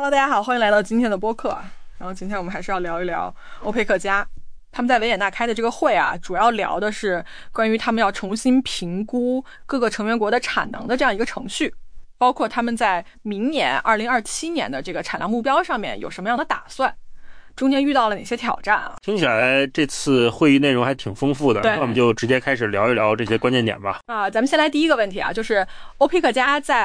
Hello， 大家好，欢迎来到今天的播客。然后今天我们还是要聊一聊欧佩克加，他们在维也纳开的这个会啊，主要聊的是关于他们要重新评估各个成员国的产能的这样一个程序，包括他们在明年2027年的这个产量目标上面有什么样的打算，中间遇到了哪些挑战啊？ 听起来这次会议内容还挺丰富的，那我们就直接开始聊一聊这些关键点吧。 咱们先来第一个问题啊，就是欧佩克加在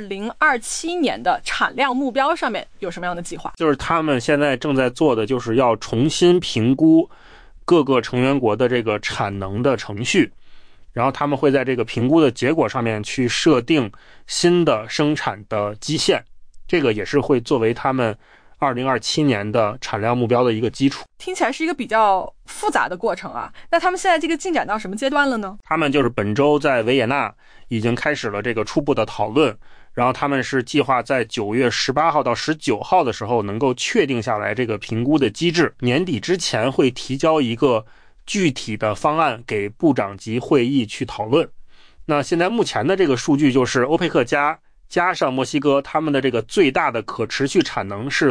2027年的产量目标上面有什么样的计划？ 就是他们现在正在做的就是要重新评估各个成员国的这个产能的程序，然后他们会在这个评估的结果上面去设定新的生产的基线，这个也是会作为他们2027年的产量目标的一个基础。 听起来是一个比较复杂的过程啊，那他们现在这个进展到什么阶段了呢？ 他们就是本周在维也纳已经开始了这个初步的讨论，然后他们是计划在9月18号到19号的时候能够确定下来这个评估的机制，年底之前会提交一个具体的方案给部长级会议去讨论。那现在目前的这个数据就是欧佩克加上墨西哥，他们的这个最大的可持续产能是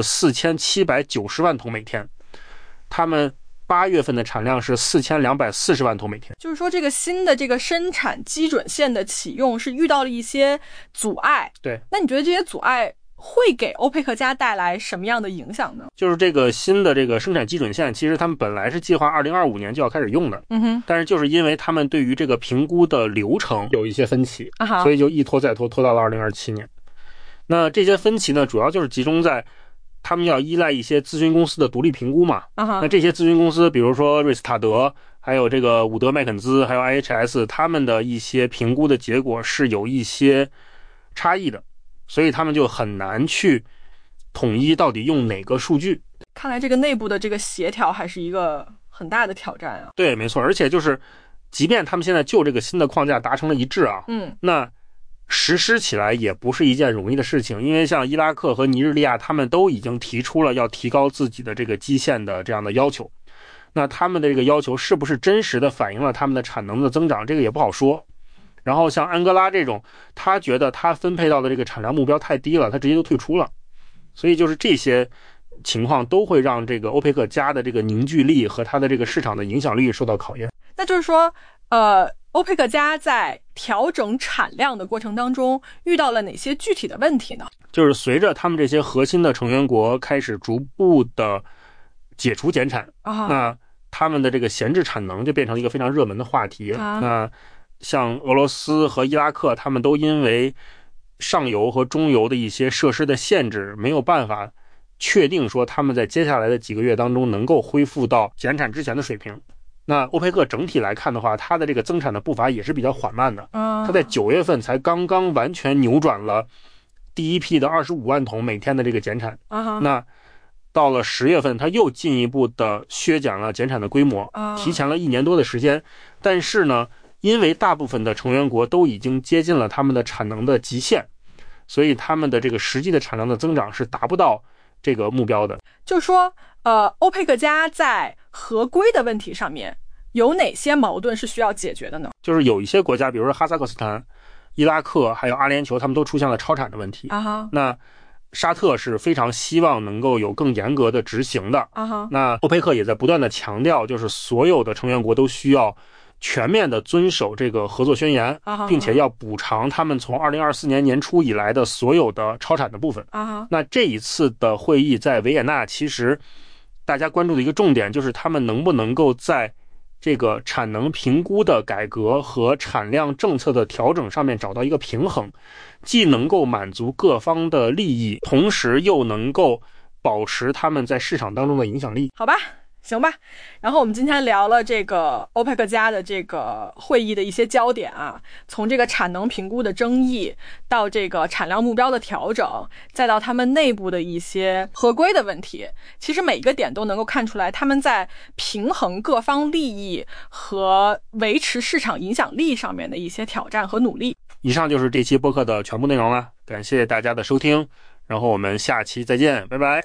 4790万桶每天，他们8月份的产量是4240万桶每天。 就是说这个新的这个生产基准线的启用是遇到了一些阻碍。 对， 那你觉得这些阻碍会给欧佩克加带来什么样的影响呢？ 就是这个新的这个生产基准线，其实他们本来是计划2025年就要开始用的，但是就是因为他们对于这个评估的流程有一些分歧，所以就一拖再拖，拖到了2027年。那这些分歧呢，主要就是集中在他们要依赖一些咨询公司的独立评估嘛。那这些咨询公司，比如说瑞斯塔德，还有这个伍德麦肯兹，还有 IHS， 他们的一些评估的结果是有一些差异的，所以他们就很难去统一到底用哪个数据。 看来这个内部的这个协调还是一个很大的挑战啊。 对，没错，而且就是即便他们现在就这个新的框架达成了一致啊，那实施起来也不是一件容易的事情，因为像伊拉克和尼日利亚他们都已经提出了要提高自己的这个基线的这样的要求，那他们的这个要求是不是真实的反映了他们的产能的增长，这个也不好说。然后像安哥拉这种，他觉得他分配到的这个产量目标太低了，他直接就退出了，所以就是这些情况都会让这个欧佩克加的这个凝聚力和它的这个市场的影响力受到考验。 那就是说欧佩克加在调整产量的过程当中遇到了哪些具体的问题呢？ 就是随着他们这些核心的成员国开始逐步的解除减产，那他们的这个闲置产能就变成了一个非常热门的话题。那像俄罗斯和伊拉克，他们都因为上游和中游的一些设施的限制，没有办法确定说他们在接下来的几个月当中能够恢复到减产之前的水平。那欧佩克整体来看的话，它的这个增产的步伐也是比较缓慢的。它在9月份才刚刚完全扭转了第一批的25万桶每天的这个减产。那到了10月份，它又进一步的削减了减产的规模，提前了1年多的时间。但是呢，因为大部分的成员国都已经接近了他们的产能的极限，所以他们的这个实际的产量的增长是达不到这个目标的。 就说欧佩克加在合规的问题上面有哪些矛盾是需要解决的呢？ 就是有一些国家，比如说哈萨克斯坦、伊拉克还有阿联酋，他们都出现了超产的问题。那沙特是非常希望能够有更严格的执行的。那欧佩克也在不断的强调，就是所有的成员国都需要全面的遵守这个合作宣言，并且要补偿他们从2024年年初以来的所有的超产的部分。那这一次的会议在维也纳，其实大家关注的一个重点就是他们能不能够在这个产能评估的改革和产量政策的调整上面找到一个平衡，既能够满足各方的利益，同时又能够保持他们在市场当中的影响力。 好吧，行吧。然后我们今天聊了这个欧佩克加的这个会议的一些焦点啊，从这个产能评估的争议到这个产量目标的调整，再到他们内部的一些合规的问题，其实每一个点都能够看出来他们在平衡各方利益和维持市场影响力上面的一些挑战和努力。 以上就是这期播客的全部内容了，感谢大家的收听，然后我们下期再见，拜拜。